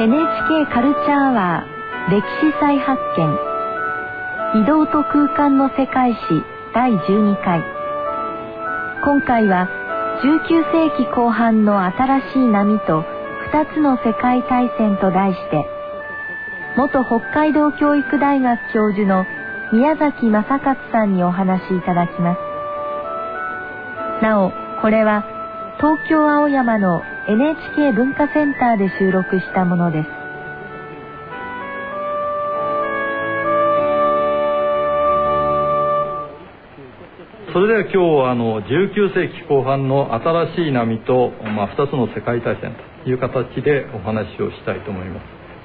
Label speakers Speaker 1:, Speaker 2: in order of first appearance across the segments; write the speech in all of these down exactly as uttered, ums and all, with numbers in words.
Speaker 1: エヌエイチケー カルチャーアワー歴史再発見移動と空間の世界史だいじゅうにかい。今回はじゅうきゅうせいきこう半の新しい波とふたつの世界大戦と題して元北海道教育大学教授の宮崎正勝さんにお話しいただきます。なおこれは東京青山の エヌエイチケー 文化センターで収録したものです。
Speaker 2: それでは今日はあのじゅうきゅうせいきこう半の新しい波と、まあ、ふたつの世界大戦という形でお話をしたいと思います。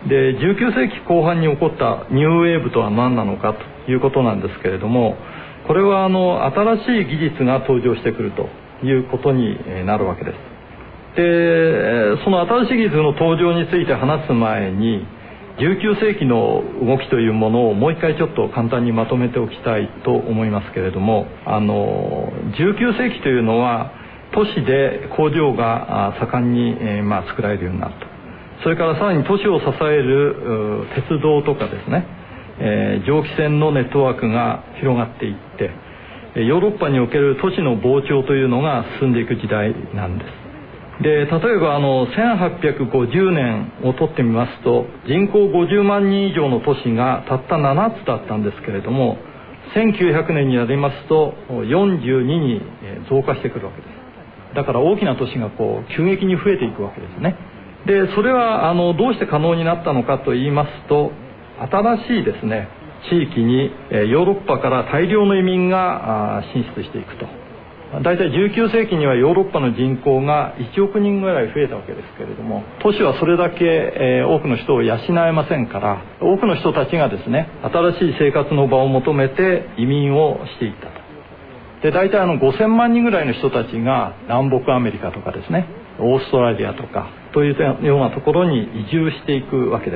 Speaker 2: でじゅうきゅうせいきこう半に起こったニューウェーブとは何なのかということなんですけれども、これはあの新しい技術が登場してくるということになるわけです。でその新しい技術の登場について話す前にじゅうきゅうせいきの動きというものをもう一回ちょっと簡単にまとめておきたいと思いますけれども、あのじゅうきゅうせいきというのは都市で工場が盛んに、えーまあ、作られるようになると。それからさらに都市を支える鉄道とかですね、えー、蒸気船のネットワークが広がっていってヨーロッパにおける都市の膨張というのが進んでいく時代なんです。で例えばあのせんはっぴゃくごじゅうねんをとってみますと人口ごじゅうまんにん以上の都市がたったななつだったんですけれども、せんきゅうひゃくねんになりますとよんじゅうにに増加してくるわけです。だから大きな都市がこう急激に増えていくわけですね。でそれはあのどうして可能になったのかといいますと、新しいですね地域にヨーロッパから大量の移民が進出していくと。だいたいじゅうきゅうせいきにはヨーロッパの人口がいちおくにんぐらい増えたわけですけれども、都市はそれだけ、えー、多くの人を養えませんから、多くの人たちがですね新しい生活の場を求めて移民をしていったと。でだいたいあのごせんまんにんぐらいの人たちが南北アメリカとかですねオーストラリアとかというようなところに移住していくわけです。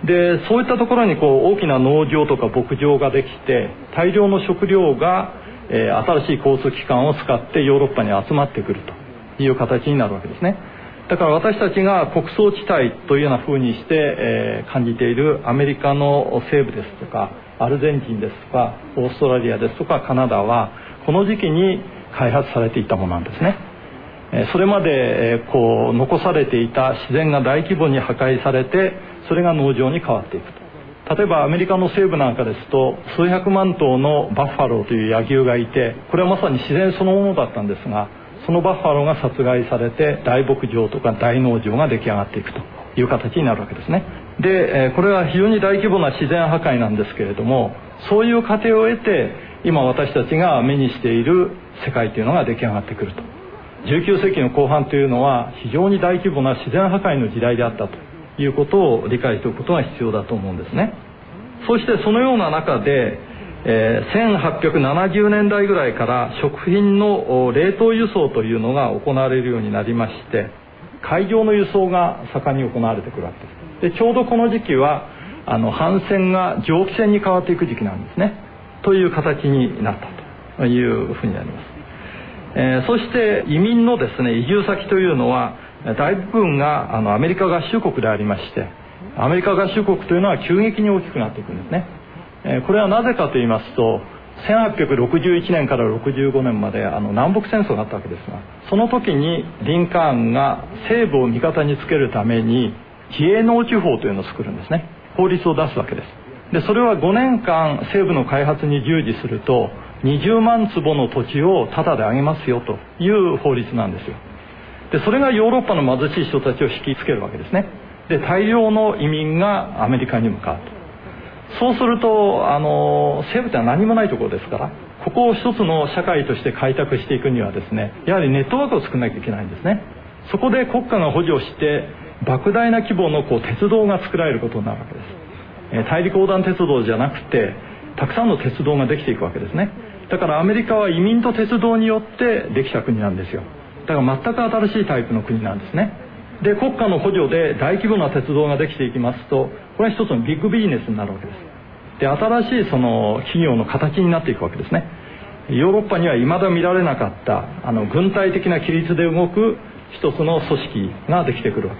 Speaker 2: でそういったところにこう大きな農場とか牧場ができて大量の食料がえー、新しい交通機関を使ってヨーロッパに集まってくるという形になるわけですね。だから私たちが穀倉地帯というような風にして、えー、感じているアメリカの西部ですとかアルゼンチンですとかオーストラリアですとかカナダはこの時期に開発されていたものなんですね。えー、それまで、えー、こう残されていた自然が大規模に破壊されてそれが農場に変わっていくと。例えばアメリカの西部なんかですと数百万頭のバッファローという野牛がいて、これはまさに自然そのものだったんですが、そのバッファローが殺害されて大牧場とか大農場が出来上がっていくという形になるわけですね。でこれは非常に大規模な自然破壊なんですけれども、そういう過程を得て今私たちが目にしている世界というのが出来上がってくると。じゅうきゅうせいきの後半というのは非常に大規模な自然破壊の時代であったということを理解しておくことが必要だと思うんですね。そしてそのような中で、えー、せんはっぴゃくななじゅうねんだいぐらいから食品の冷凍輸送というのが行われるようになりまして、海上の輸送が盛んに行われてくるわけです。でちょうどこの時期はあの帆船が蒸気船に変わっていく時期なんですね。という形になったというふうになります。えー、そして移民のですね移住先というのは大部分があのアメリカ合衆国でありまして、アメリカ合衆国というのは急激に大きくなっていくんですね。えー、これはなぜかと言いますと、せんはっぴゃくろくじゅういちねんからろくじゅうごねんまであの南北戦争があったわけですが、その時にリンカーンが西部を味方につけるために自衛農地法というのを作るんですね。法律を出すわけです。でそれはごねんかん西部の開発に従事するとにじゅうまんつぼの土地をタダであげますよという法律なんですよ。でそれがヨーロッパの貧しい人たちを引きつけるわけですね。で大量の移民がアメリカに向かうと。そうするとあの西部ってのは何もないところですから、ここを一つの社会として開拓していくにはですね、やはりネットワークを作らなきゃいけないんですね。そこで国家が補助して莫大な規模のこう鉄道が作られることになるわけです。えー、大陸横断鉄道じゃなくてたくさんの鉄道ができていくわけですね。だからアメリカは移民と鉄道によってできた国なんですよ。だから全く新しいタイプの国なんですね。で国家の補助で大規模な鉄道ができていきますと、これは一つのビッグビジネスになるわけです。で新しいその企業の形になっていくわけですね。ヨーロッパには未だ見られなかったあの軍隊的な規律で動く一つの組織ができてくるわけです。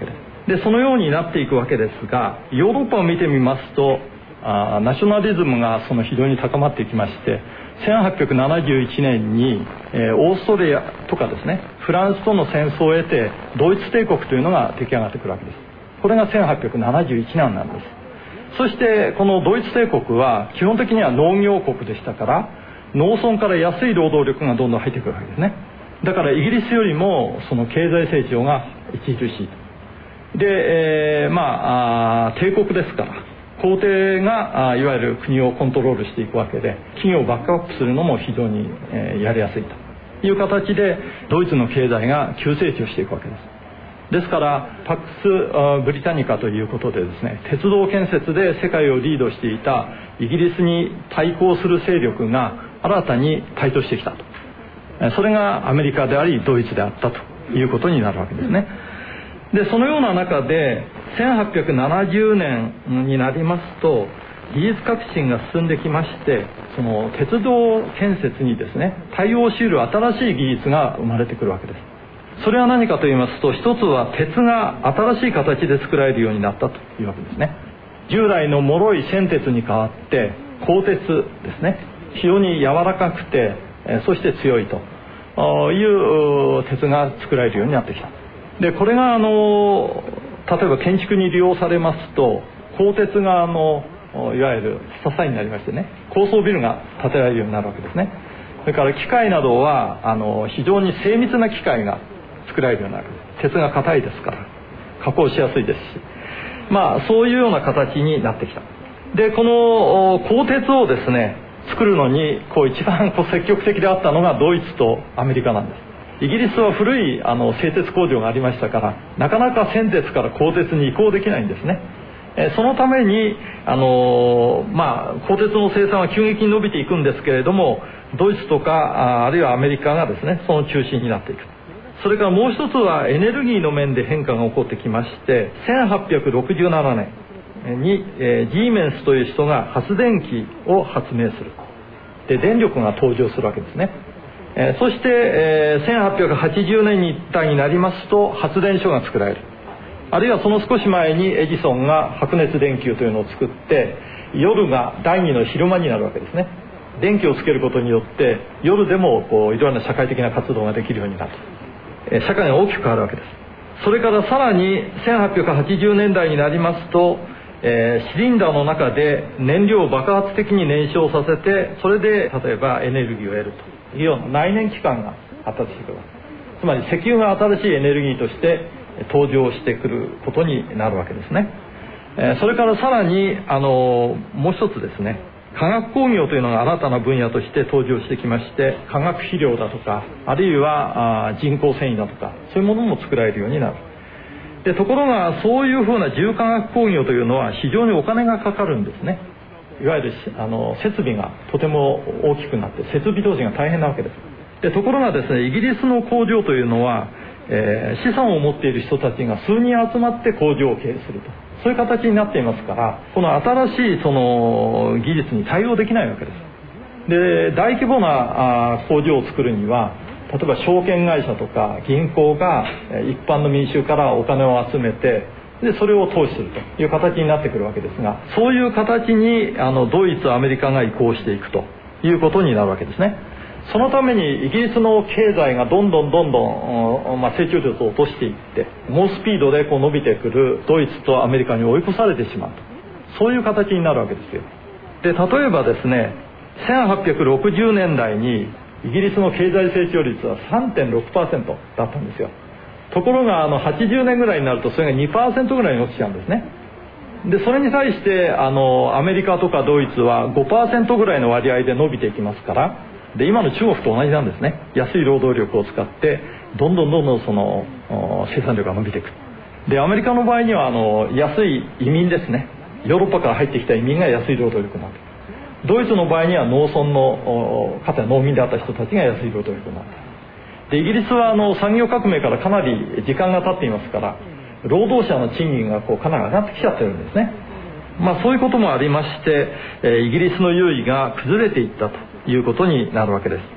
Speaker 2: でそのようになっていくわけですが、ヨーロッパを見てみますと、あナショナリズムがその非常に高まってきまして、せんはっぴゃくななじゅういちねんに、えー、オーストリアとかですね、フランスとの戦争を得てドイツ帝国というのが出来上がってくるわけです。これがせんはっぴゃくななじゅういちねんなんです。そしてこのドイツ帝国は基本的には農業国でしたから、農村から安い労働力がどんどん入ってくるわけですね。だからイギリスよりもその経済成長が著しいと。で、えー、まあ、あ帝国ですから、皇帝がいわゆる国をコントロールしていくわけで、企業をバックアップするのも非常に、えー、やりやすいという形でドイツの経済が急成長していくわけです。ですからパックスブリタニカということでですね、鉄道建設で世界をリードしていたイギリスに対抗する勢力が新たに台頭してきたと。それがアメリカでありドイツであったということになるわけですね。でそのような中でせんはっぴゃくななじゅうねんになりますと、技術革新が進んできまして、その鉄道建設にですね対応しうる新しい技術が生まれてくるわけです。それは何かと言いますと、一つは鉄が新しい形で作られるようになったというわけですね。従来の脆い銑鉄に代わって鋼鉄ですね、非常に柔らかくてそして強いという鉄が作られるようになってきた。でこれがあの例えば建築に利用されますと、鋼鉄があのいわゆる支えになりましてね、高層ビルが建てられるようになるわけですね。それから機械などはあの非常に精密な機械が作られるようになる。鉄が硬いですから加工しやすいですし、まあそういうような形になってきた。でこの鋼鉄をですね作るのにこう一番こう積極的であったのがドイツとアメリカなんです。イギリスは古いあの製鉄工場がありましたから、なかなか銑鉄から鋼鉄に移行できないんですね。えそのためにあの、まあ、鋼鉄の生産は急激に伸びていくんですけれども、ドイツとか あ, あるいはアメリカがですねその中心になっていく。それからもう一つはエネルギーの面で変化が起こってきまして、せんはっぴゃくろくじゅうななねんに、えー、ジーメンスという人が発電機を発明する。で電力が登場するわけですね。えー、そして、えー、せんはっぴゃくはちじゅうねん代になりますと発電所が作られる。あるいはその少し前にエジソンが白熱電球というのを作って、夜が第二の昼間になるわけですね。電気をつけることによって夜でもこういろんな社会的な活動ができるようになる。社会が大きく変わるわけです。それからさらにせんはっぴゃくはちじゅうねんだいになりますと、えー、シリンダーの中で燃料を爆発的に燃焼させて、それで例えばエネルギーを得るというような内燃機関が発達してくる。つまり石油が新しいエネルギーとして登場してくることになるわけですね。えー、それからさらにあのもう一つですね、化学工業というのが新たな分野として登場してきまして、化学肥料だとかあるいはあ人工繊維だとかそういうものも作られるようになる。でところがそういうふうな重化学工業というのは非常にお金がかかるんですね。いわゆるあの設備がとても大きくなって設備投資が大変なわけです。でところがですね、イギリスの工場というのは、えー、資産を持っている人たちが数人集まって工場を経営すると、そういう形になっていますから、この新しいその技術に対応できないわけです。で大規模なあ工場を作るには、例えば証券会社とか銀行が一般の民衆からお金を集めて、でそれを投資するという形になってくるわけですが、そういう形にあのドイツアメリカが移行していくということになるわけですね。そのためにイギリスの経済がどんどんどんどん、まあ、成長率を落としていって、猛スピードでこう伸びてくるドイツとアメリカに追い越されてしまうと、そういう形になるわけですよ。で例えばですね、せんはっぴゃくろくじゅうねんだいにイギリスの経済成長率は さんてんろくパーセント だったんですよ。ところがあのはちじゅうねんぐらいになるとそれが にパーセント ぐらいに落ちちゃうんですね。でそれに対してあのアメリカとかドイツは ごパーセント ぐらいの割合で伸びていきますから、で今の中国と同じなんですね。安い労働力を使ってどんどんどんどんその生産力が伸びていく。でアメリカの場合にはあの安い移民ですね、ヨーロッパから入ってきた移民が安い労働力になる。ドイツの場合には農村のかつて農民であった人たちが安い労働力になる。でイギリスはあの産業革命からかなり時間が経っていますから、労働者の賃金がこうかなり上がってきちゃってるんですね。まあそういうこともありまして、えー、イギリスの優位が崩れていったということになるわけです。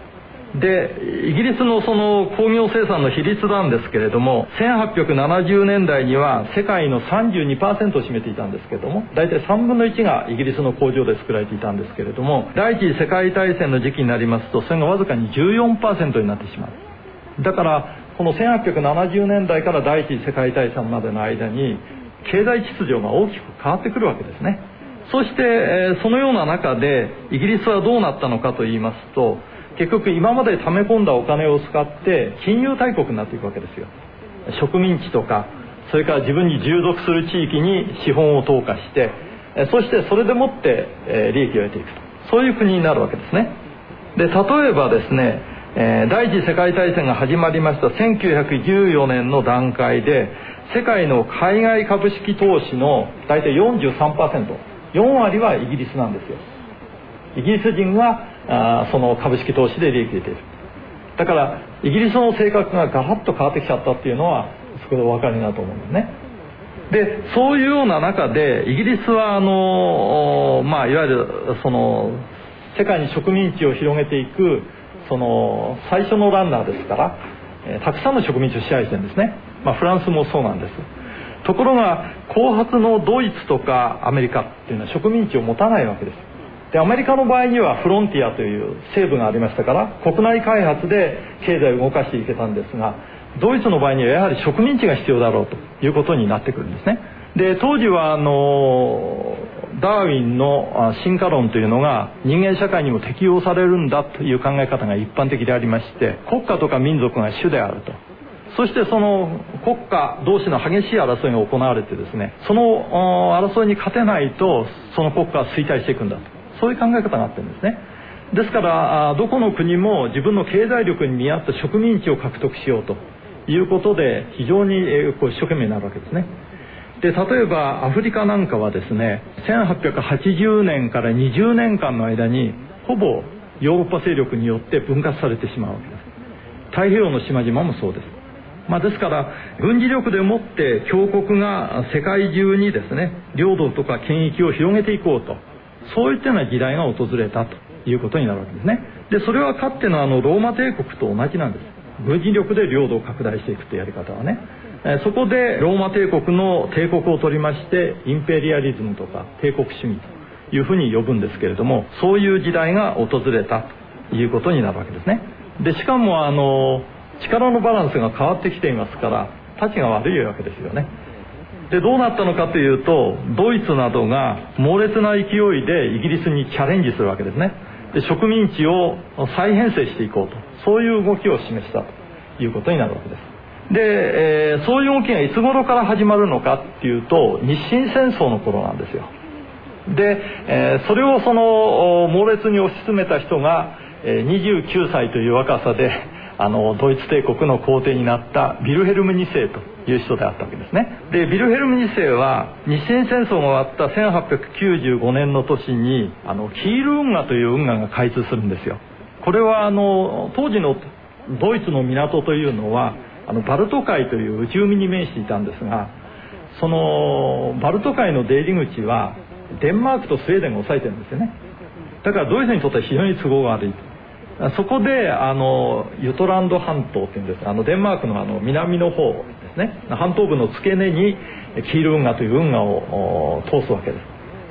Speaker 2: でイギリスのその工業生産の比率なんですけれども、せんはっぴゃくななじゅうねんだいには世界の さんじゅうにパーセント を占めていたんですけれども、大体さんぶんのいちがイギリスの工場で作られていたんですけれども、第一次世界大戦の時期になりますとそれがわずかに じゅうよんパーセント になってしまう。だからこのせんはっぴゃくななじゅうねんだいから第一次世界大戦までの間に経済秩序が大きく変わってくるわけですね。そして、えー、そのような中でイギリスはどうなったのかといいますと、結局今まで溜め込んだお金を使って金融大国になっていくわけですよ。植民地とかそれから自分に従属する地域に資本を投下して、えそしてそれでもって、えー、利益を得ていくと、そういう国になるわけですね。で例えばですね、えー、第一次世界大戦が始まりましたせんきゅうひゃくじゅうよねんの段階で世界の海外株式投資の大体 よんじゅうさんパーセント、よんわりはイギリスなんですよ。イギリス人があその株式投資で利益を得ている。だからイギリスの性格がガラッと変わってきちゃったっていうのはそこでお分かりになると思うんですね。でそういうような中でイギリスはあの、まあ、いわゆるその世界に植民地を広げていくその最初のランナーですから、えー、たくさんの植民地を支配してるんですね。まあ、フランスもそうなんです。ところが後発のドイツとかアメリカっていうのは植民地を持たないわけです。でアメリカの場合にはフロンティアという西部がありましたから国内開発で経済を動かしていけたんですが、ドイツの場合にはやはり植民地が必要だろうということになってくるんですね。で当時はあのダーウィンの進化論というのが人間社会にも適用されるんだという考え方が一般的でありまして、国家とか民族が主であると、そしてその国家同士の激しい争いが行われてですね、その争いに勝てないとその国家は衰退していくんだと、そういう考え方があってるんですね。ですからどこの国も自分の経済力に見合った植民地を獲得しようということで非常にこう一生懸命になるわけですね。で例えばアフリカなんかはですね、せんはっぴゃくはちじゅうねんからにじゅうねんかんの間にほぼヨーロッパ勢力によって分割されてしまうわけです。太平洋の島々もそうです。まあ、ですから軍事力でもって強国が世界中にですね領土とか権益を広げていこうと、そういったような時代が訪れたということになるわけですね。でそれはかつてのあのローマ帝国と同じなんです。軍事力で領土を拡大していくというやり方はね、えそこでローマ帝国の帝国を取りましてインペリアリズムとか帝国主義というふうに呼ぶんですけれども、そういう時代が訪れたということになるわけですね。でしかもあの力のバランスが変わってきていますから立ちが悪いわけですよね。でどうなったのかというと、ドイツなどが猛烈な勢いでイギリスにチャレンジするわけですね。で植民地を再編成していこうと、そういう動きを示したということになるわけです。で、えー、そういう動きがいつ頃から始まるのかっていうと日清戦争の頃なんですよ。で、えー、それをその猛烈に推し進めた人が、えー、にじゅうきゅうさいという若さであのドイツ帝国の皇帝になったヴィルヘルムにせいという人であったわけですね。でヴィルヘルムにせいは日清戦争が終わったせんはっぴゃくきゅうじゅうごねんの年にあのキール運河という運河が開通するんですよ。これはあの当時のドイツの港というのはあのバルト海という内海に面していたんですが、そのバルト海の出入り口はデンマークとスウェーデンが抑えてるんですよね。だからドイツにとっては非常に都合が悪い。そこであのユトランド半島っていうんです、あのデンマークのあの南の方ですね、半島部の付け根にキール運河という運河を通すわけです。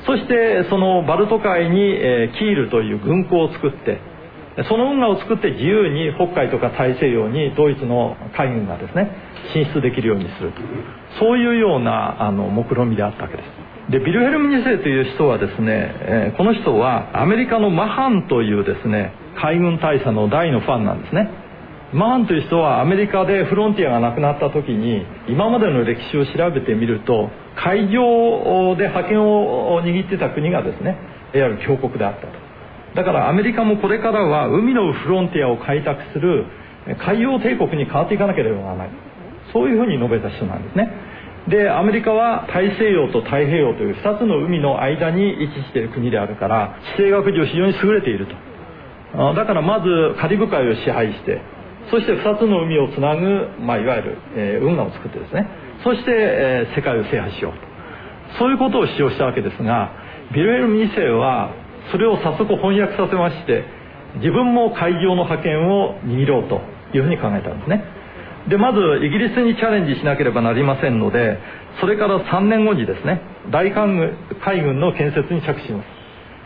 Speaker 2: そしてそのバルト海に、えー、キールという軍港を作って、その運河を作って自由に北海とか大西洋にドイツの海軍がですね進出できるようにすると、そういうようなあの目論見であったわけです。でヴィルヘルムにせいという人はですね、えー、この人はアメリカのマハンというですね海軍大佐の大のファンなんですね。マハンという人はアメリカでフロンティアがなくなった時に今までの歴史を調べてみると海上で覇権を握ってた国がですねいわゆる強国であったと。だからアメリカもこれからは海のフロンティアを開拓する海洋帝国に変わっていかなければならない、そういうふうに述べた人なんですね。でアメリカは大西洋と太平洋というふたつの海の間に位置している国であるから地政学上非常に優れていると。だからまずカリブ海を支配して、そしてふたつの海をつなぐ、まあ、いわゆる、えー、運河を作ってですね、そして、えー、世界を制覇しようと、そういうことを主張したわけですが、ヴィルヘルムにせいはそれを早速翻訳させまして、 自分も海上の覇権を握ろうというふうに考えたんですね。でまずイギリスにチャレンジしなければなりませんので、それからさんねんごにですね、大海軍の建設に着手します。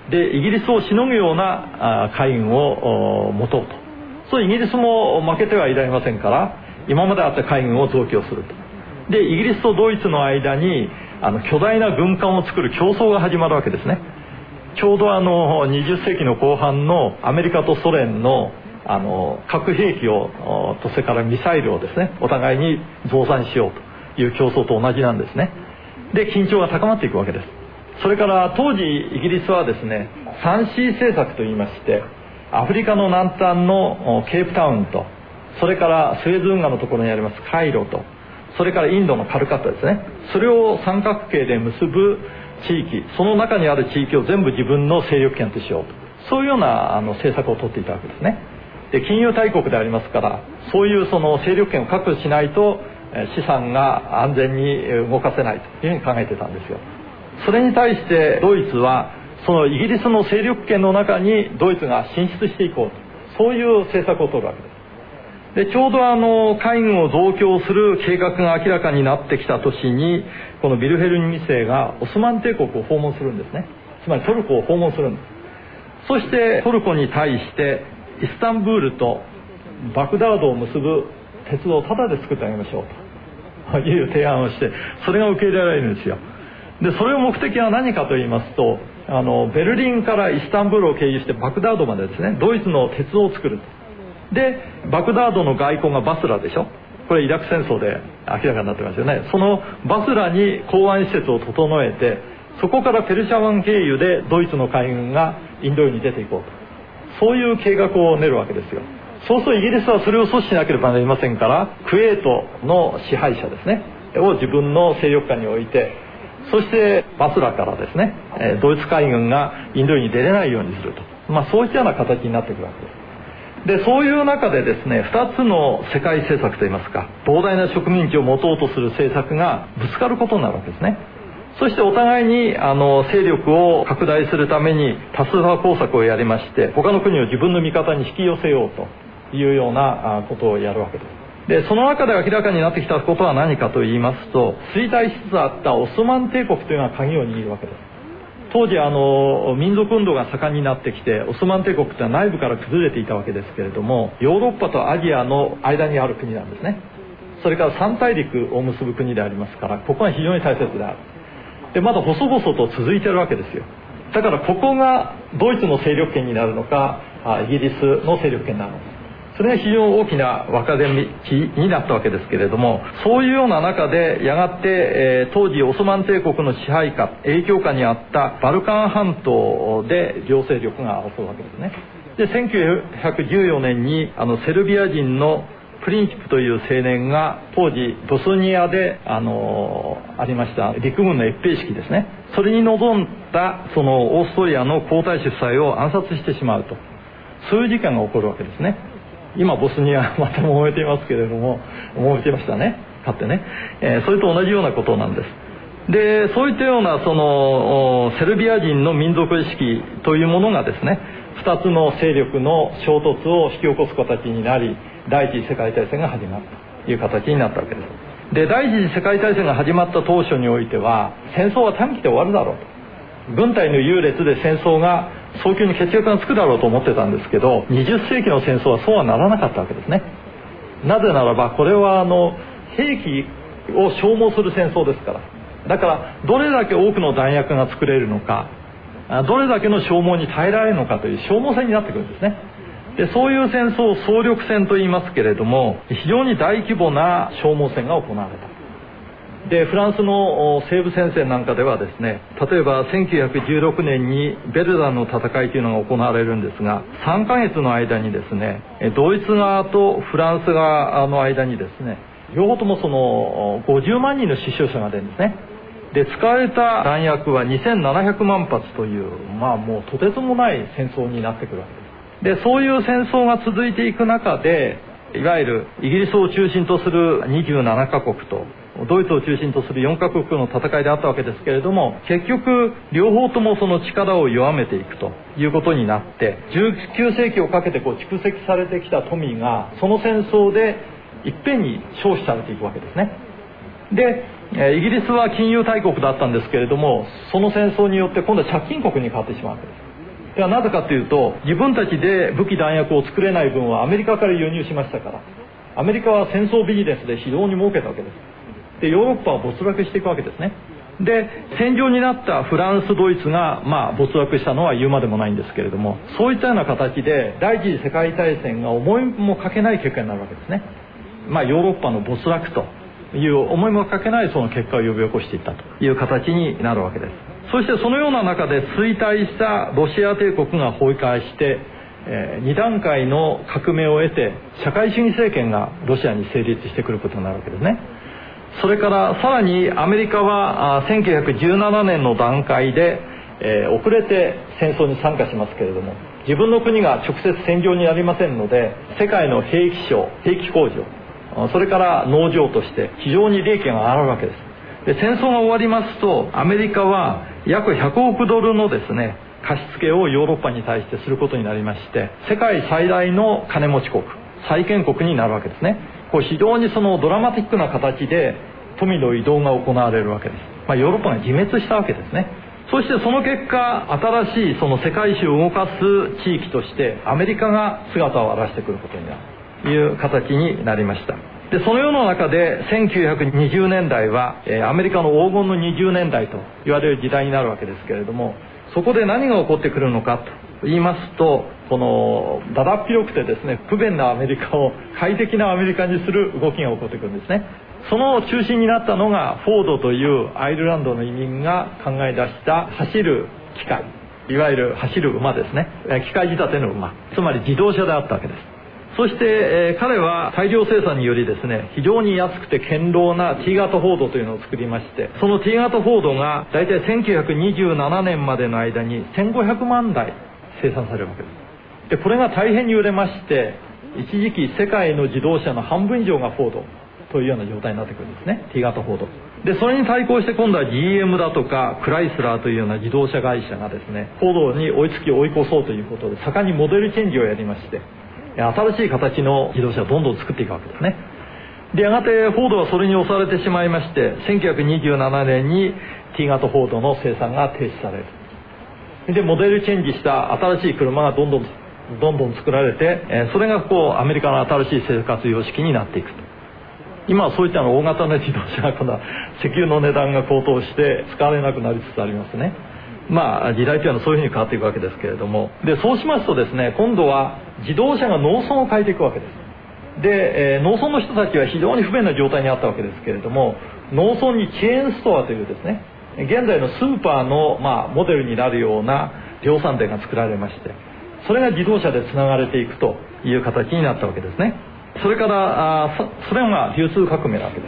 Speaker 2: でイギリスをしのぐような海軍を持とうと。そうイギリスも負けてはいられませんから、今まであった海軍を増強すると。でイギリスとドイツの間にあの巨大な軍艦を作る競争が始まるわけですね。ちょうどあのにじゅっせいきの後半のアメリカとソ連のあの核兵器をとそれからミサイルをですね、お互いに増産しようという競争と同じなんですね。で緊張が高まっていくわけです。それから当時イギリスはですね、 スリーシー 政策といいまして、アフリカの南端のケープタウンと、それからスエズ運河のところにありますカイロと、それからインドのカルカッタですね、それを三角形で結ぶ地域、その中にある地域を全部自分の勢力圏としようと、そういうようなあの政策を取っていたわけですね。で金融大国でありますから、そういうその勢力圏を確保しないと資産が安全に動かせないというふうに考えてたんですよ。それに対してドイツはそのイギリスの勢力圏の中にドイツが進出していこうと、そういう政策を取るわけです。でちょうどあの海軍を増強する計画が明らかになってきた年に、このビルヘルムにせいがオスマン帝国を訪問するんですね。つまりトルコを訪問するんです。そしてトルコに対してイスタンブールとバグダードを結ぶ鉄道をタダで作ってあげましょうという提案をして、それが受け入れられるんですよ。でそれの目的は何かと言いますと、あのベルリンからイスタンブールを経由してバグダードまでですね、ドイツの鉄道を作る。でバグダードの外交がバスラでしょ。これイラク戦争で明らかになってますよね。そのバスラに港湾施設を整えて、そこからペルシャ湾経由でドイツの海軍がインド洋に出ていこうと、そういう計画を練るわけですよ。そうするとイギリスはそれを阻止しなければなりませんから、クウェートの支配者ですねを自分の勢力下に置いて、そしてバスラからですね、ドイツ海軍がインド洋に出れないようにすると、まあ、そういったような形になってくるわけです。でそういう中でですね、ふたつの世界政策といいますか、膨大な植民地を持とうとする政策がぶつかることになるわけですね。そしてお互いにあの勢力を拡大するために多数派工作をやりまして、他の国を自分の味方に引き寄せようというようなことをやるわけです。でその中で明らかになってきたことは何かと言いますと、衰退しつつあったオスマン帝国というのが鍵を握るわけです。当時あの民族運動が盛んになってきて、オスマン帝国というのは内部から崩れていたわけですけれども、ヨーロッパとアジアの間にある国なんですね。それから三大陸を結ぶ国でありますから、ここが非常に大切である。でまだ細々と続いてるわけですよ。だからここがドイツの勢力圏になるのか、イギリスの勢力圏になるのか、それが非常に大きな分かれ道になったわけですけれども、そういうような中でやがて、えー、当時オスマン帝国の支配下影響下にあったバルカン半島で両勢力が争うわけですね。でせんきゅうひゃくじゅうよねんにあのセルビア人のプリンチプという青年が当時ボスニアであのー、ありました陸軍の閲兵式ですね、それに臨んだそのオーストリアの皇太子夫妻を暗殺してしまうと、そういう事件が起こるわけですね。今ボスニアまた揉めていますけれども、揉めてましたねかってね、えー、それと同じようなことなんです。でそういったようなそのセルビア人の民族意識というものがですね、ふたつの勢力の衝突を引き起こす形になり、第一次世界大戦が始まるという形になったわけです。で第一次世界大戦が始まった当初においては、戦争は短期で終わるだろうと、軍隊の優劣で戦争が早急に決着がつくだろうと思ってたんですけど、にじゅっせいきの戦争はそうはならなかったわけですね。なぜならばこれはあの兵器を消耗する戦争ですから。だからどれだけ多くの弾薬が作れるのか、どれだけの消耗に耐えられるのかという消耗戦になってくるんですね。でそういう戦争を総力戦と言いますけれども、非常に大規模な消耗戦が行われた。でフランスの西部戦線なんかではですね、例えばせんきゅうひゃくじゅうろくねんにベルダンの戦いというのが行われるんですが、さんかげつの間にですね、ドイツ側とフランス側の間にですね、両方ともそのごじゅうまんにんの死傷者が出るんですね。で使われた弾薬はにせんななひゃくまんぱつという、まあもうとてつもない戦争になってくるわけです。でそういう戦争が続いていく中で、 いわゆるイギリスを中心とするにじゅうななかこくとドイツを中心とするよんかこくの戦いであったわけですけれども、結局両方ともその力を弱めていくということになって、じゅうきゅうせいきをかけてこう蓄積されてきた富がその戦争でいっぺんに消費されていくわけですね。でイギリスは金融大国だったんですけれども、その戦争によって今度は借金国に変わってしまうわけです。ではなぜかというと、自分たちで武器弾薬を作れない分はアメリカから輸入しましたから、アメリカは戦争ビジネスで非常に儲けたわけです。でヨーロッパは没落していくわけですね。で戦場になったフランスドイツがまあ没落したのは言うまでもないんですけれども、そういったような形で第一次世界大戦が思いもかけない結果になるわけですね。まあヨーロッパの没落という思いもかけないその結果を呼び起こしていったという形になるわけです。そしてそのような中で衰退したロシア帝国が崩壊して、えー、にだんかいの革命を得て社会主義政権がロシアに成立してくることになるわけですね。それからさらにアメリカはせんきゅうひゃくじゅうななねんの段階で、えー、遅れて戦争に参加しますけれども、自分の国が直接戦場になりませんので、世界の兵器商、兵器工場、それから農場として非常に利益が上がるわけです。で戦争が終わりますと、アメリカは約ひゃくおくドルのですね貸し付けをヨーロッパに対してすることになりまして、世界最大の金持ち国、債権国になるわけですね。こう非常にそのドラマティックな形で富の移動が行われるわけです。まあ、ヨーロッパが自滅したわけですね。そしてその結果、新しいその世界史を動かす地域としてアメリカが姿を現してくることになるという形になりました。でそのような中でせんきゅうひゃくにじゅうねんだいは、えー、アメリカの黄金のにじゅうねんだいと言われる時代になるわけですけれども、そこで何が起こってくるのかと言いますと、このだだっ広くてですね不便なアメリカを快適なアメリカにする動きが起こってくるんですね。その中心になったのがフォードというアイルランドの移民が考え出した走る機械、いわゆる走る馬ですね、機械仕立ての馬、つまり自動車であったわけです。そして、えー、彼は大量生産によりですね非常に安くて堅牢な T 型フォードというのを作りまして、その T 型フォードがだいたいせんきゅうひゃくにじゅうななねんまでの間にせんごひゃくまんだい生産されるわけです。でこれが大変に売れまして、一時期世界の自動車の半分以上がフォードというような状態になってくるんですね、 T 型フォードで、それに対抗して今度は ジーエム だとかクライスラーというような自動車会社がですねフォードに追いつき追い越そうということで盛んにモデルチェンジをやりまして、新しい形の自動車をどんどん作っていくわけですね。でやがてフォードはそれに押されてしまいまして、せんきゅうひゃくにじゅうななねんに T 型フォードの生産が停止される。でモデルチェンジした新しい車がどんどんどんどん作られて、それがこうアメリカの新しい生活様式になっていくと。今はそういったの大型の自動車が今度は石油の値段が高騰して使われなくなりつつありますね。まあ時代というのはそういうふうに変わっていくわけですけれども、でそうしますとですね、今度は自動車が農村を変えていくわけです。で、えー、農村の人たちは非常に不便な状態にあったわけですけれども、農村にチェーンストアというですね現在のスーパーの、まあ、モデルになるような量産店が作られまして、それが自動車でつながれていくという形になったわけですね。それからあそれが流通革命なわけです。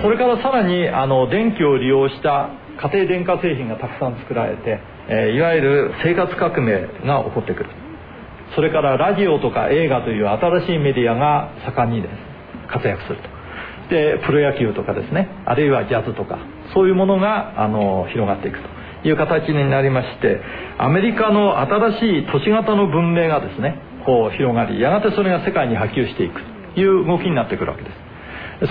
Speaker 2: それからさらにあの電気を利用した家庭電化製品がたくさん作られて、えー、いわゆる生活革命が起こってくる。それからラジオとか映画という新しいメディアが盛んにです活躍すると。でプロ野球とかですね、あるいはジャズとかそういうものがあの広がっていくという形になりまして、アメリカの新しい都市型の文明がですねこう広がり、やがてそれが世界に波及していくという動きになってくるわけです。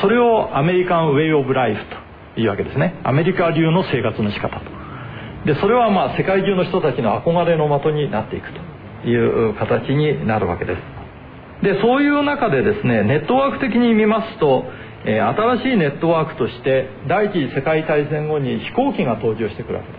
Speaker 2: それをアメリカンウェイオブライフというわけですね。アメリカ流の生活の仕方と。でそれはまあ世界中の人たちの憧れの的になっていくという形になるわけです。でそういう中でですね、ネットワーク的に見ますと、えー、新しいネットワークとして第一次世界大戦後に飛行機が登場してくるわけです。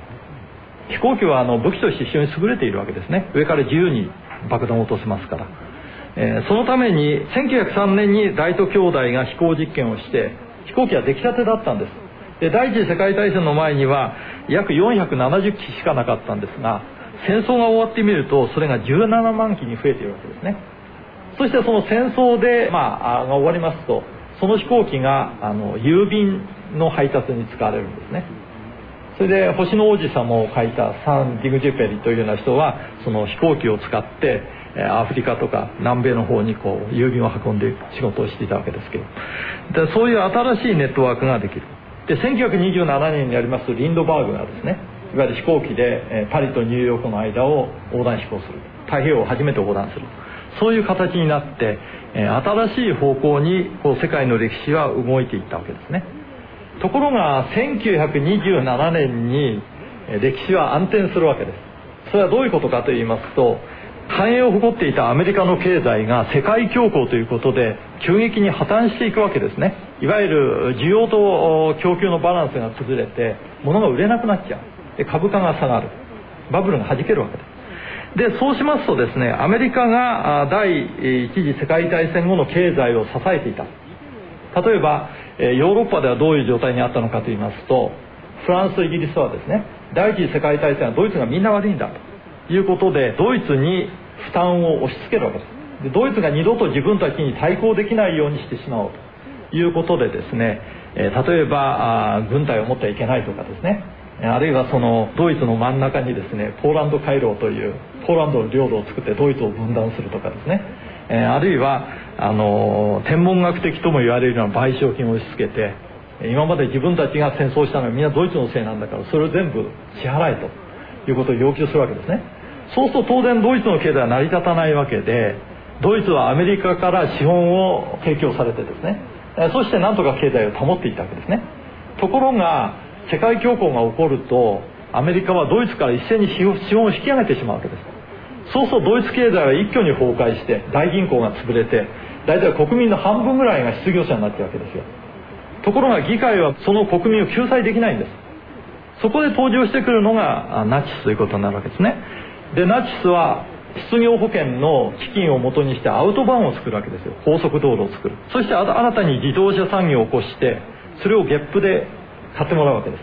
Speaker 2: 飛行機はあの武器として非常に優れているわけですね。上から自由に爆弾を落とせますから、えー、そのためにせんきゅうひゃくさんねんにライト兄弟が飛行実験をして、飛行機は出来たてだったんです。で第一次世界大戦の前には約よんひゃくななじゅっきしかなかったんですが、戦争が終わってみるとそれがじゅうななまんきに増えているわけですね。そしてその戦争で、まあ、が終わりますと、その飛行機があの郵便の配達に使われるんですね。それで星の王子様を書いたサン・ディグジュペリというような人はその飛行機を使って、 アフリカとか南米の方にこう郵便を運んで仕事をしていたわけですけど、でそういう新しいネットワークができる。でせんきゅうひゃくにじゅうななねんにありますリンドバーグがですね、いわゆる飛行機でパリとニューヨークの間を横断飛行する、太平洋を初めて横断する、そういう形になって新しい方向にこう世界の歴史は動いていったわけですね。ところがせんきゅうひゃくにじゅうななねんに歴史は暗転するわけです。それはどういうことかといいますと、繁栄を誇っていたアメリカの経済が世界恐慌ということで急激に破綻していくわけですね。いわゆる需要と供給のバランスが崩れて物が売れなくなっちゃう。で株価が下がる、バブルが弾けるわけです。でそうしますとですね、アメリカが第一次世界大戦後の経済を支えていた。例えばヨーロッパではどういう状態にあったのかといいますと、フランスとイギリスはですね、第一次世界大戦はドイツがみんな悪いんだということでドイツに負担を押し付けるわけです。でドイツが二度と自分たちに対抗できないようにしてしまおうということでですね、えー、例えばあ軍隊を持ってはいけないとかですね、あるいはそのドイツの真ん中にですねポーランド回廊というポーランドの領土を作ってドイツを分断するとかですね、えー、あるいはあの天文学的とも言われるような賠償金を押し付けて、今まで自分たちが戦争したのはみんなドイツのせいなんだからそれを全部支払えということを要求するわけですね。そうすると当然ドイツの経済は成り立たないわけで、ドイツはアメリカから資本を提供されてですね、そしてなんとか経済を保っていたわけですね。ところが世界恐慌が起こるとアメリカはドイツから一斉に資本を引き上げてしまうわけです。そうするとドイツ経済は一挙に崩壊して大銀行が潰れて、大体国民の半分ぐらいが失業者になっているわけですよ。ところが議会はその国民を救済できないんです。そこで登場してくるのがナチスということになるわけですね。でナチスは失業保険の基金を元にしてアウトバーンを作るわけですよ。高速道路を作る。そして新たに自動車産業を起こしてそれを月賦で買ってもらうわけです。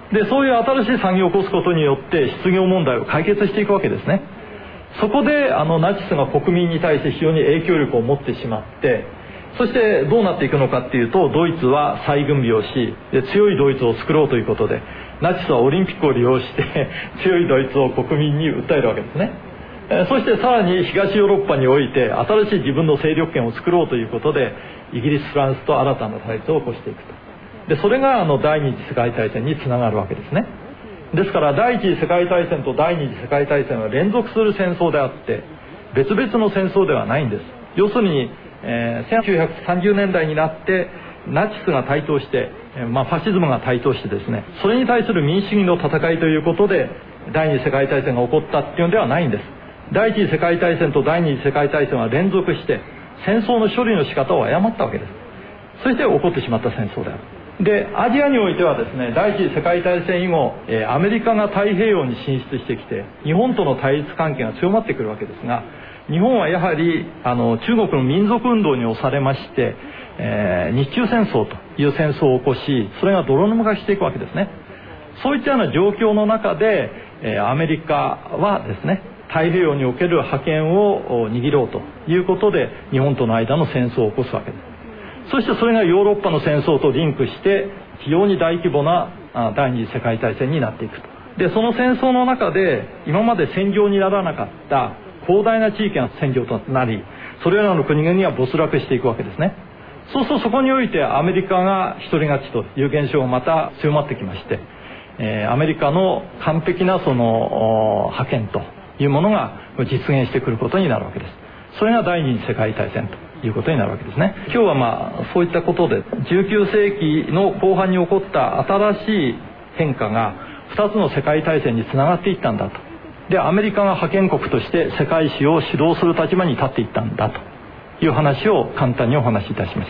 Speaker 2: でそういう新しい産業を起こすことによって失業問題を解決していくわけですね。そこであのナチスが国民に対して非常に影響力を持ってしまって、そしてどうなっていくのかっていうと、ドイツは再軍備をしで強いドイツを作ろうということでナチスはオリンピックを利用して強いドイツを国民に訴えるわけですね。そしてさらに東ヨーロッパにおいて新しい自分の勢力圏を作ろうということでイギリス、フランスと新たな対立を起こしていくと。でそれがあの第二次世界大戦につながるわけですね。ですから第一次世界大戦と第二次世界大戦は連続する戦争であって別々の戦争ではないんです。要するに、えー、せんきゅうひゃくさんじゅうねんだいになってナチスが台頭して、えーまあ、ファシズムが台頭してですね、それに対する民主主義の戦いということで第二次世界大戦が起こったっていうのではないんです。第一次世界大戦と第二次世界大戦は連続して戦争の処理の仕方を誤ったわけです。そして起こってしまった戦争である。でアジアにおいてはですね、第一次世界大戦以後、えー、アメリカが太平洋に進出してきて日本との対立関係が強まってくるわけですが、日本はやはりあの中国の民族運動に押されまして、えー、日中戦争という戦争を起こし、それが泥沼化していくわけですね。そういったような状況の中で、えー、アメリカはですね太平洋における覇権を握ろうということで日本との間の戦争を起こすわけです。そしてそれがヨーロッパの戦争とリンクして非常に大規模な第二次世界大戦になっていくと。でその戦争の中で今まで戦場にならなかった広大な地域が戦場となり、それらの国々は没落していくわけですね。そうするとそこにおいてアメリカが一人勝ちという現象がまた強まってきまして、えー、アメリカの完璧なその覇権というものが実現してくることになるわけです。それが第二次世界大戦ということになるわけですね。今日はまあそういったことでじゅうきゅうせいきの後半に起こった新しい変化がふたつの世界大戦につながっていったんだと。でアメリカが覇権国として世界史を主導する立場に立っていったんだという話を簡単にお話しいたしました。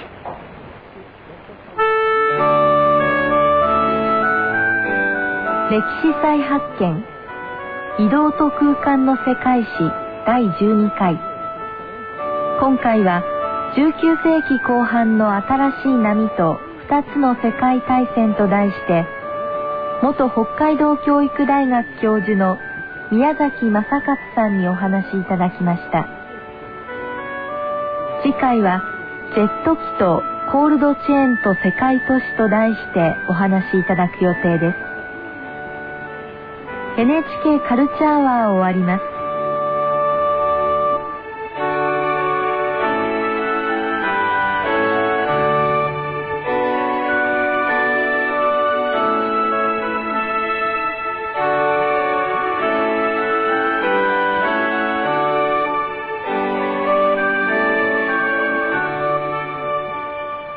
Speaker 1: 歴史再発見、移動と空間の世界史だいじゅうにかい。今回はじゅうきゅうせいきこう半の新しい波とふたつの世界大戦と題して元北海道教育大学教授の宮崎正勝さんにお話しいただきました。次回はジェット機とコールドチェーンと世界都市と題してお話しいただく予定です。エヌエイチケー カルチャーアワーを終わります。